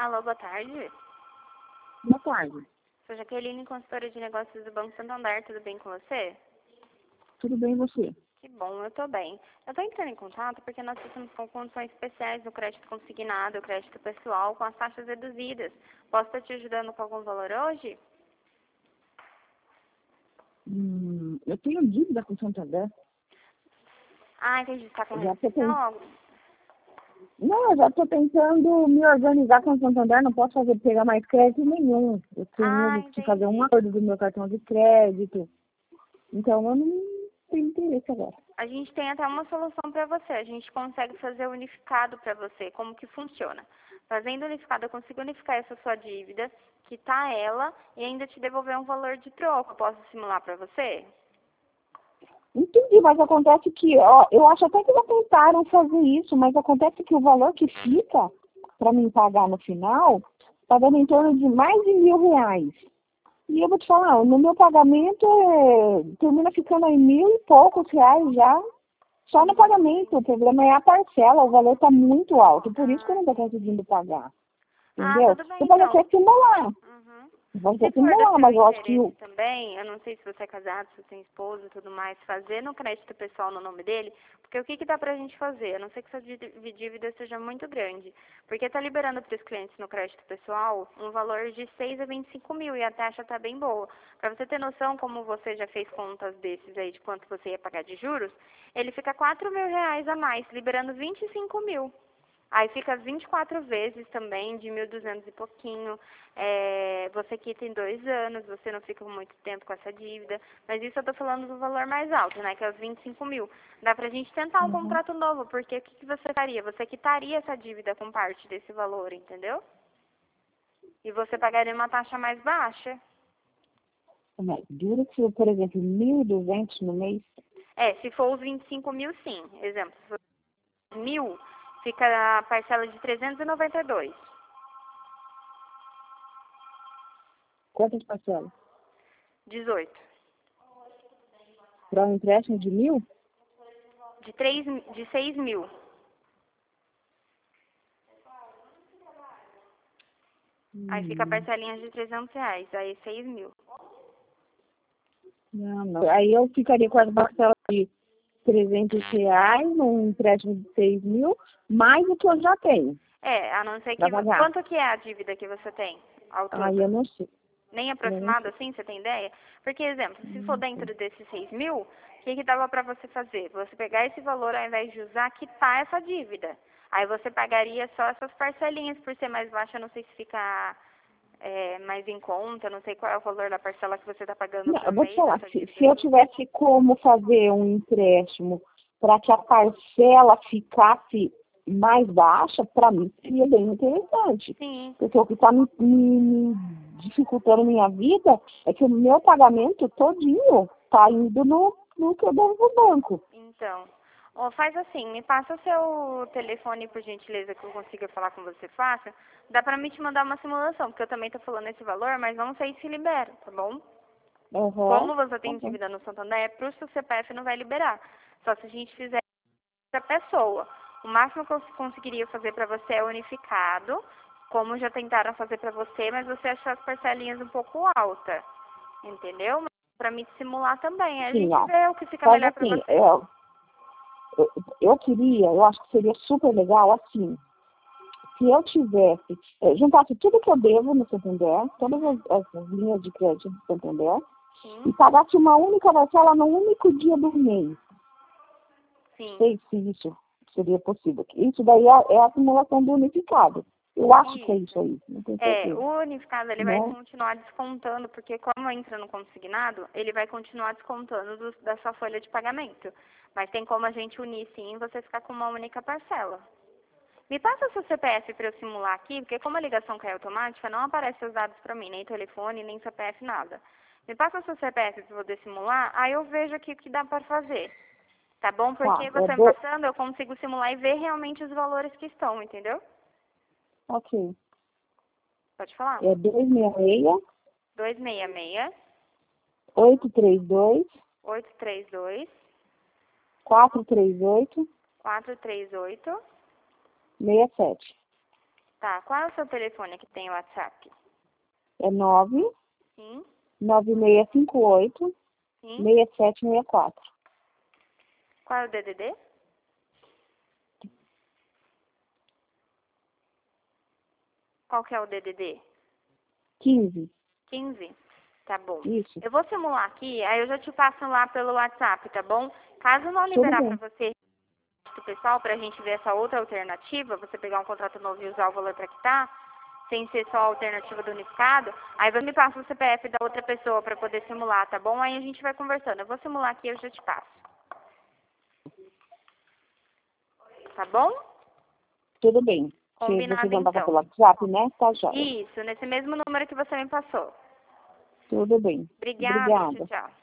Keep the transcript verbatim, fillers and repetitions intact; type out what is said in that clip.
Alô, boa tarde. Boa tarde. Sou Jaqueline, consultora de negócios do Banco Santander. Tudo bem com você? Tudo bem e você? Que bom, eu tô bem. Eu tô entrando em contato porque nós estamos com condições especiais no crédito consignado, crédito pessoal, com as taxas reduzidas. Posso estar te ajudando com algum valor hoje? Hum, eu tenho dívida com o Santander. Ah, entendi. Você tá com Eu já tô restrição? pen- Não, eu já estou tentando me organizar com o Santander, não posso fazer, pegar mais crédito nenhum. Eu Ah, tenho que fazer um entendi. acordo do meu cartão de crédito. Então eu não tenho interesse agora. A gente tem até uma solução para você. A gente consegue fazer unificado para você. Como que funciona? Fazendo unificado, eu consigo unificar essa sua dívida, quitar ela e ainda te devolver um valor de troco. Posso simular para você? Entendi, mas acontece que, ó, eu acho até que já tentaram fazer isso, mas acontece que o valor que fica para mim pagar no final está dando em torno de mais de mil reais. E eu vou te falar, no meu pagamento é, termina ficando em mil e poucos reais já, só no pagamento. O problema é a parcela, o valor está muito alto, por isso que eu Ah, não estou entendi. conseguindo pagar. Ah, Entendeu? tudo bem Você pode então. até simular, Uhum. pode Se até for do simular, seu mas eu acho que interesse o. também, eu não sei se você é casado, se você tem esposo e tudo mais, fazer no crédito pessoal no nome dele, porque o que, que dá pra gente fazer? A não ser que sua dí- dívida seja muito grande. Porque tá liberando para os clientes no crédito pessoal um valor de seis a vinte e cinco mil e a taxa tá bem boa. Para você ter noção, como você já fez contas desses aí de quanto você ia pagar de juros, ele fica quatro mil reais a mais, liberando vinte e cinco mil. Aí fica vinte e quatro vezes também, de mil e duzentos e pouquinho. É, você quita em dois anos, você não fica muito tempo com essa dívida. Mas isso eu tô falando do valor mais alto, né? Que é os vinte e cinco mil. Dá pra gente tentar um Uhum. contrato novo, porque o que, que você faria? Você quitaria essa dívida com parte desse valor, entendeu? E você pagaria uma taxa mais baixa. Mas dura que, por exemplo, mil e duzentos no mês. É, se for os vinte e cinco mil, sim. Exemplo, se for mil, fica a parcela de trezentos e noventa e dois. Quantas parcelas? dezoito. Para um empréstimo de mil? De, três, de seis mil. Aí fica a Hum, parcelinha de trezentos reais, aí seis mil. não, não. Aí eu ficaria com as parcelas de trezentos reais, um empréstimo de seis mil, mais o que eu já tenho É, a não ser para que... vo- pagar. Quanto que é a dívida que você tem ao Aí todo? eu não sei. Nem Eu não aproximado sei. assim, você tem ideia? Porque, exemplo, se for Não sei. dentro desses seis mil, o que que dava pra você fazer? Você pegar esse valor ao invés de usar, quitar essa dívida. Aí você pagaria só essas parcelinhas, por ser mais baixa, eu não sei se fica é, mais em conta, não sei qual é o valor da parcela que você está pagando Não, eu por vou te mês falar, dessa se, dívida se eu toda. tivesse como fazer um empréstimo para que a parcela ficasse mais baixa, para mim seria bem interessante. Sim, Porque o que está me, me, me dificultando minha vida é que o meu pagamento todinho está indo no, no que eu devo no banco. então. Ó, faz assim, me passa o seu telefone, por gentileza, que eu consiga falar com você fácil. Dá pra mim te mandar uma simulação, porque eu também tô falando esse valor, mas não sei se libera, tá bom? Uhum. Como você Tá tem bom. dívida no Santander, pro seu C P F não vai liberar. Só se a gente fizer a pessoa. O máximo que eu conseguiria fazer pra você é unificado, como já tentaram fazer pra você, mas você achou as parcelinhas um pouco altas, entendeu? Mas pra mim simular também, a Sim, gente ó. vê o que fica Faz melhor pra assim, você. eu, eu, eu queria, eu acho que seria super legal assim, se eu tivesse, eh, juntasse tudo que eu devo no Santander, todas as, as- as linhas de crédito do Santander, e Sim, pagasse uma única parcela no único dia do mês. Não sim. sei se isso seria possível. Isso daí é, é a simulação do unificado. Eu acho que é isso Isso. aí, não tenho É, certeza. o unificado ele vai Né? continuar descontando, porque como entra no consignado, ele vai continuar descontando do- da sua folha de pagamento. Mas tem como a gente unir sim e você ficar com uma única parcela. Me passa o seu C P F para eu simular aqui, porque como a ligação cai automática, não aparece os dados para mim, nem telefone, nem C P F, nada. Me passa o seu C P F para eu poder simular, aí eu vejo aqui o que dá para fazer. Tá bom? Tá, Porque é você me do... passando, eu consigo simular e ver realmente os valores que estão, entendeu? Ok. Pode falar. É dois seis seis, dois seis seis, oito três dois, oito três dois, quatro três oito, quatro três oito, seis sete. Tá, qual é o seu telefone que tem o WhatsApp? É nove Sim, nove seis cinco oito sim. seis sete seis quatro. Qual é o D D D? Qual que é o D D D? quinze. quinze? Tá bom. Isso. Eu vou simular aqui, aí eu já te passo lá pelo WhatsApp, tá bom? Caso não Tudo liberar bem. pra você, pessoal, pra gente ver essa outra alternativa, você pegar um contrato novo e usar o valor pra quitar, sem ser só a alternativa do unificado, aí você me passa o C P F da outra pessoa pra poder simular, tá bom? Aí a gente vai conversando. Eu vou simular aqui e eu já te passo. Tá bom? Tudo bem. Se você Combinado mandar pelo então. WhatsApp, né? Tá jóia. Isso, nesse mesmo número que você me passou. Tudo bem. Obrigada, tchau, Obrigada. tchau.